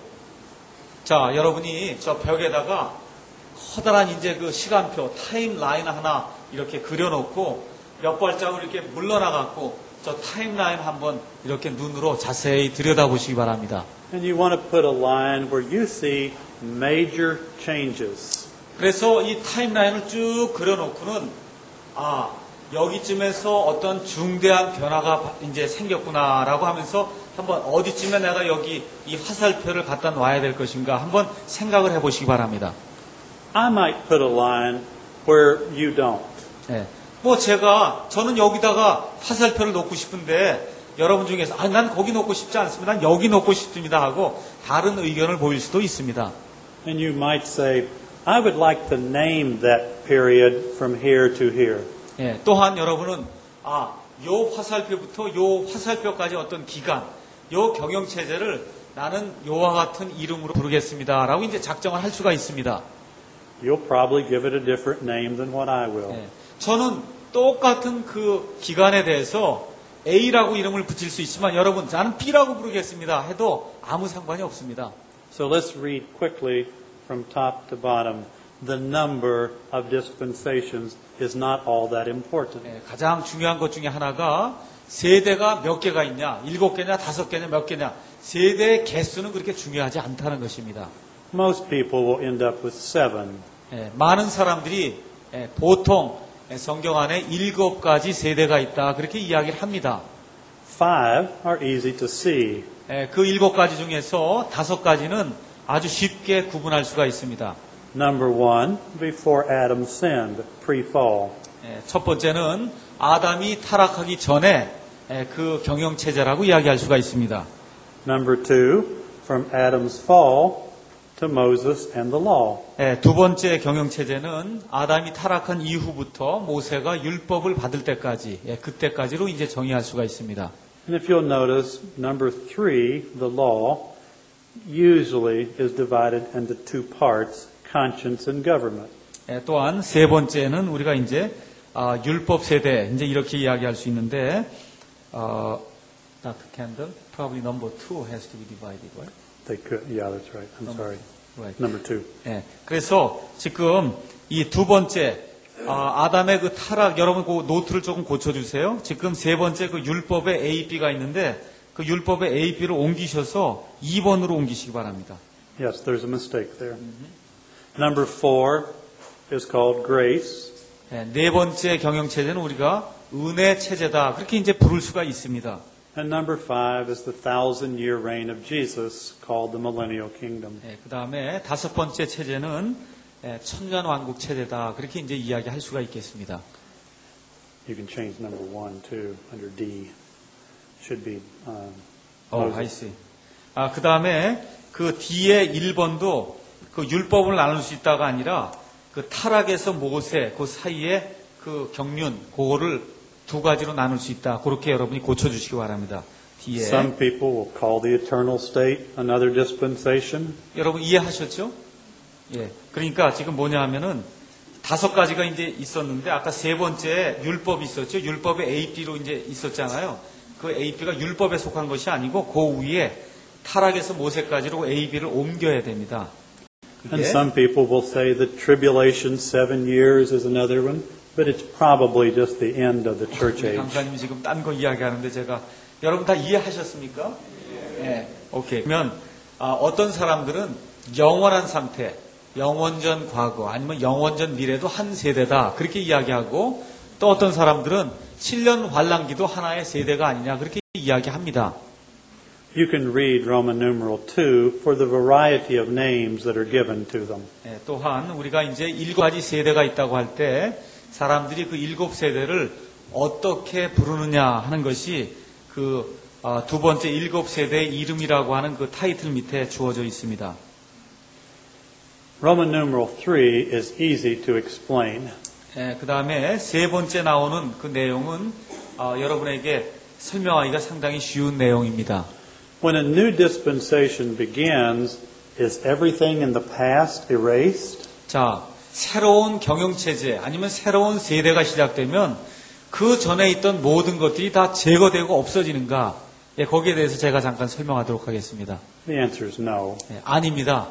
자, 여러분이 저 벽에다가 커다란 이제 그 시간표, 타임라인 하나 이렇게 그려놓고 몇 발짝을 이렇게 물러나갖고 저 타임라인 한번 이렇게 눈으로 자세히 들여다보시기 바랍니다. And you want to put a line where you see major changes. 그래서 이 타임라인을 쭉 그려놓고는 아, 여기쯤에서 어떤 중대한 변화가 이제 생겼구나라고 하면서 한번 어디쯤에 내가 여기 이 화살표를 갖다 놔야 될 것인가 한번 생각을 해보시기 바랍니다. I might put a line where you don't. 네. 뭐 제가 저는 여기다가 화살표를 놓고 싶은데 여러분 중에서 아, 난 거기 놓고 싶지 않습니다. 난 여기 놓고 싶습니다 하고 다른 의견을 보일 수도 있습니다. And you might say, I would like to name that period from here to here. 예, 또한 여러분은 아, 요 화살표부터 요 화살표까지 어떤 기간, 요 경영 체제를 나는 요와 같은 이름으로 부르겠습니다라고 이제 작정을 할 수가 있습니다. You'll probably give it a different name than what I will. 예, 저는 똑같은 그 기간에 대해서 A라고 이름을 붙일 수 있지만 여러분 나는 B라고 부르겠습니다 해도 아무 상관이 없습니다. So let's read quickly from top to bottom. The number of dispensations is not all that important. 예, 가장 중요한 것 중에 하나가 세대가 몇 개가 있냐, 일곱 개냐, 다섯 개냐, 몇 개냐. 세대의 개수는 그렇게 중요하지 않다는 것입니다. Most people will end up with seven. 예, 많은 사람들이 예, 보통 예, 성경 안에 일곱 가지 세대가 있다 그렇게 이야기를 합니다. Five are easy to see. 예, 그 일곱 가지 중에서 다섯 가지는 아주 쉽게 구분할 수가 있습니다. Number one, before Adam sinned, pre-fall. 예, 첫 번째는 아담이 타락하기 전에 예, 그 경영 체제라고 이야기할 수가 있습니다. Number two, from Adam's fall to Moses and the law. 예, 두 번째 경영 체제는 아담이 타락한 이후부터 모세가 율법을 받을 때까지, 예, 그때까지로 이제 정의할 수가 있습니다. And if you'll notice, number three, the law, usually is divided into two parts, conscience and government. 예, 또한 세 번째는 우리가 이제 아, 율법 세대 이제 이렇게 이야기할 수 있는데, 어, Doctor Kendall, probably number two has to be divided, right? They could, yeah, that's right. I'm sorry. Right. Number two. 예, 그래서 지금 이 두 번째 아, 아담의 그 타락 여러분 그 노트를 조금 고쳐주세요. 지금 세 번째 그 율법의 A, B가 있는데 그 율법의 A, B를 옮기셔서 이 번으로 옮기시기 바랍니다. Yes, there's a mistake there. Mm-hmm. Number four is called grace. 예, 네 번째 경영 체제는 우리가 은혜 체제다 그렇게 이제 부를 수가 있습니다. And number five is the thousand year reign of Jesus called the millennial kingdom. 예, 그 다음에 다섯 번째 체제는 예, 천년 왕국 체제다 그렇게 이제 이야기할 수가 있겠습니다. You can change number one, two, under D. Should be. Um, 어, I see. 아, 그 다음에 그 D의 일 번도 그 율법을 나눌 수 있다가 아니라 그 타락에서 모세 그 사이에 그 경륜 그거를 두 가지로 나눌 수 있다. 그렇게 여러분이 고쳐주시기 바랍니다. D에. Some people will call the eternal state another dispensation. 여러분 이해하셨죠? 예. 그러니까 지금 뭐냐 하면은 다섯 가지가 이제 있었는데 아까 세 번째 율법이 있었죠. 율법의 에이피로 이제 있었잖아요. 그 에이피가 율법에 속한 것이 아니고 그 위에 타락에서 모세까지로 에이비를 옮겨야 됩니다. And some people will say that tribulation seven years is another one, but it's probably just the end of the church age. 강사님이 지금 딴 거 이야기하는데 제가 여러분 다 이해하셨습니까? 네. 오케이. 그러면 아, 어떤 사람들은 영원한 상태, 영원전 과거 아니면 영원전 미래도 한 세대다 그렇게 이야기하고 또 어떤 사람들은 칠 년 환란기도 하나의 세대가 아니냐 그렇게 이야기합니다. You can read Roman numeral two for the variety of names that are given to them. 네, 또한 우리가 이제 일곱 가지 세대가 있다고 할 때 사람들이 그 일곱 세대를 어떻게 부르느냐 하는 것이 그 두 번째 일곱 세대의 이름이라고 하는 그 타이틀 밑에 주어져 있습니다. Roman numeral three is easy to explain. 네, 그 다음에 세 번째 나오는 그 내용은 어, 여러분에게 설명하기가 상당히 쉬운 내용입니다. When a new dispensation begins, is everything in the past erased? 자, 새로운 경영체제 아니면 새로운 세대가 시작되면 그 전에 있던 모든 것들이 다 제거되고 없어지는가? 예, 거기에 대해서 제가 잠깐 설명하도록 하겠습니다. The answer is no. 예, 아닙니다.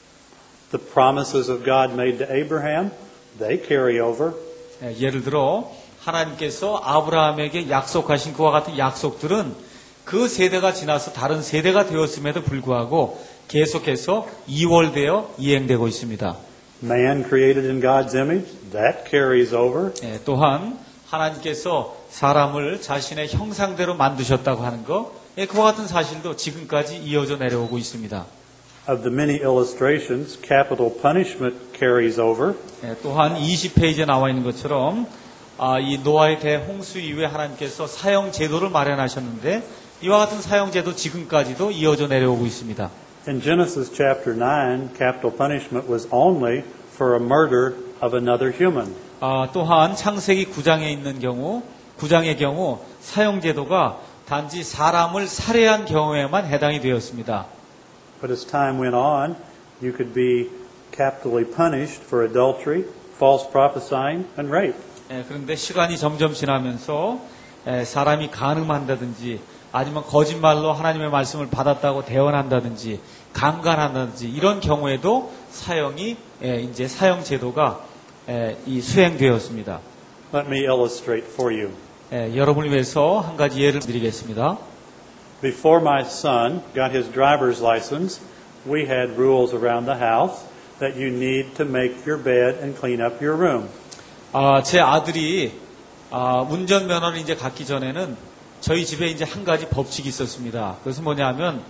The promises of God made to Abraham, they carry over. 예, 예를 들어 하나님께서 아브라함에게 약속하신 그와 같은 약속들은 그 세대가 지나서 다른 세대가 되었음에도 불구하고 계속해서 이월되어 이행되고 있습니다. Man created in God's image, that carries over. 예, 또한 하나님께서 사람을 자신의 형상대로 만드셨다고 하는 것, 예, 그와 같은 사실도 지금까지 이어져 내려오고 있습니다. Of the many illustrations, capital punishment carries over. 예, 또한 이십 페이지에 나와 있는 것처럼 아, 이 노아의 대홍수 이후에 하나님께서 사형 제도를 마련하셨는데 이와 같은 사형 제도 지금까지도 이어져 내려오고 있습니다. In Genesis chapter nine, capital punishment was only for a murder of another human. 아, 또한 창세기 구 장에 있는 경우, 구 장의 경우 사형 제도가 단지 사람을 살해한 경우에만 해당이 되었습니다. But as time went on, you could be capitally punished for adultery, false prophesying, and rape. 예, 그런데 시간이 점점 지나면서 예, 사람이 간음한다든지 아니면 거짓말로 하나님의 말씀을 받았다고 대언한다든지 강간한다든지 이런 경우에도 사형이 예, 이제 사형 제도가 예, 이 수행되었습니다. Let me illustrate for you. 예, 여러분을 위해서 한 가지 예를 드리겠습니다. Before my son got his driver's license, we had rules around the house that you need to make your bed and clean up your room. 아, 제 아들이 아, 운전면허를 이제 갖기 전에는 저희 집에 이제 한 가지 법칙이 있었습니다. 그것은 뭐냐면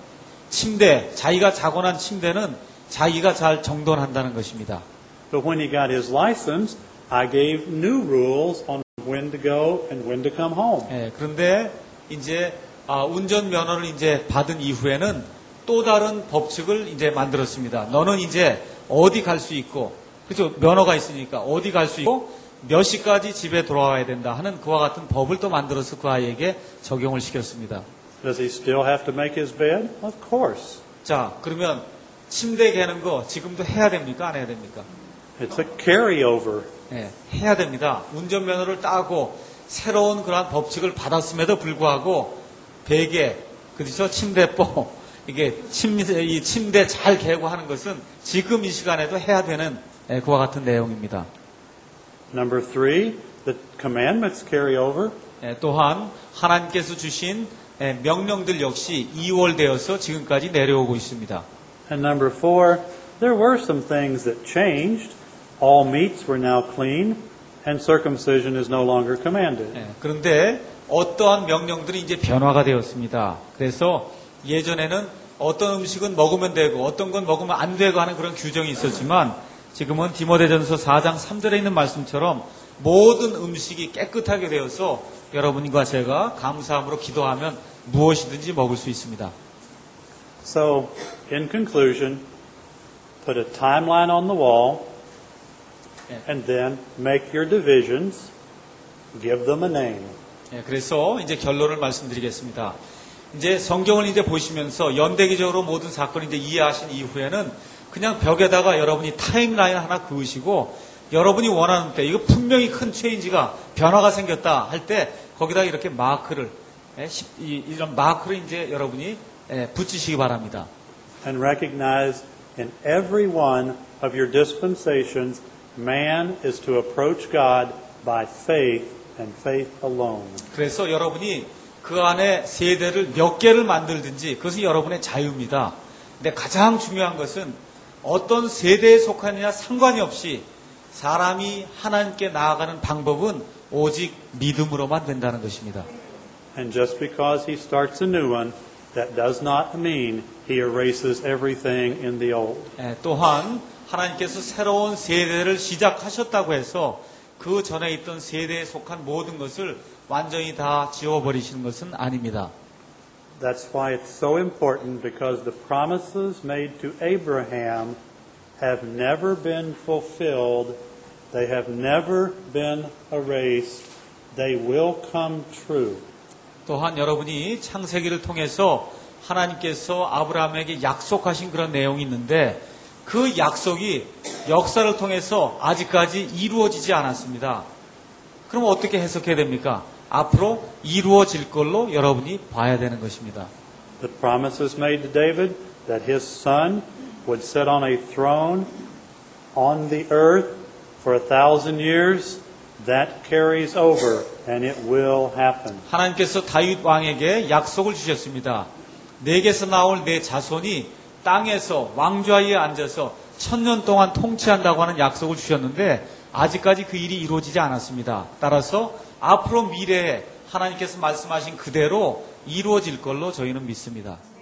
침대, 자기가 자고 난 침대는 자기가 잘 정돈한다는 것입니다. But when he got his license, I gave new rules on when to go and when to come home. 예, 그런데 이제 아, 운전면허를 이제 받은 이후에는 또 다른 법칙을 이제 만들었습니다. 너는 이제 어디 갈 수 있고, 그렇죠? 면허가 있으니까 어디 갈 수 있고 몇 시까지 집에 돌아와야 된다 하는 그와 같은 법을 또 만들어서 그 아이에게 적용을 시켰습니다. Does he still have to make his bed? Of course. 자, 그러면 침대 개는 거 지금도 해야 됩니까? 안 해야 됩니까? It's a carryover. 네, 해야 됩니다. 운전면허를 따고 새로운 그러한 법칙을 받았음에도 불구하고 베개, 그렇죠? 침대뽀, 이게 침대, 이 침대 잘 개고 하는 것은 지금 이 시간에도 해야 되는 네, 그와 같은 내용입니다. Number three, the commandments carry over. 네, 또한 하나님께서 주신 네, 명령들 역시 이월되어서 지금까지 내려오고 있습니다. And number four, there were some things that changed. All meats were now clean, and circumcision is no longer commanded. 네, 그런데 어떠한 명령들이 이제 변화가 되었습니다. 그래서 예전에는 어떤 음식은 먹으면 되고 어떤 건 먹으면 안 되고 하는 그런 규정이 있었지만 지금은 디모데전서 사 장 삼 절에 있는 말씀처럼 모든 음식이 깨끗하게 되어서 여러분과 제가 감사함으로 기도하면 무엇이든지 먹을 수 있습니다. So, in conclusion, put a timeline on the wall, and then make your divisions, give them a name. 네, 그래서 이제 결론을 말씀드리겠습니다. 이제 성경을 이제 보시면서 연대기적으로 모든 사건을 이제 이해하신 이후에는 그냥 벽에다가 여러분이 타임라인 하나 그으시고 여러분이 원하는 때 이거 분명히 큰 체인지가 변화가 생겼다 할 때 거기다 이렇게 마크를 예, 십- 이- 이런 마크를 이제 여러분이 예, 붙이시기 바랍니다. And recognize in every one of your dispensations, man is to approach God by faith and faith alone. 그래서 여러분이 그 안에 세대를 몇 개를 만들든지 그것은 여러분의 자유입니다. 근데 가장 중요한 것은 어떤 세대에 속하느냐 상관이 없이 사람이 하나님께 나아가는 방법은 오직 믿음으로만 된다는 것입니다. And just because he starts a new one, that does not mean he erases everything in the old. 예, 또한 하나님께서 새로운 세대를 시작하셨다고 해서 그 전에 있던 세대에 속한 모든 것을 완전히 다 지워버리시는 것은 아닙니다. That's why it's so important, because the promises made to Abraham have never been fulfilled. They have never been erased. They will come true. 또한 여러분이 창세기를 통해서 하나님께서 아브라함에게 약속하신 그런 내용이 있는데 그 약속이 역사를 통해서 아직까지 이루어지지 않았습니다. 그럼 어떻게 해석해야 됩니까? 앞으로 이루어질 걸로 여러분이 봐야 되는 것입니다. The promises made to David that his son would sit on a throne on the earth for a thousand years, that carries over and it will happen. 하나님께서 다윗 왕에게 약속을 주셨습니다. 내게서 나올 내 자손이 땅에서 왕좌위에 앉아서 천년 동안 통치한다고 하는 약속을 주셨는데 아직까지 그 일이 이루어지지 않았습니다. 따라서 앞으로 미래에 하나님께서 말씀하신 그대로 이루어질 걸로 저희는 믿습니다.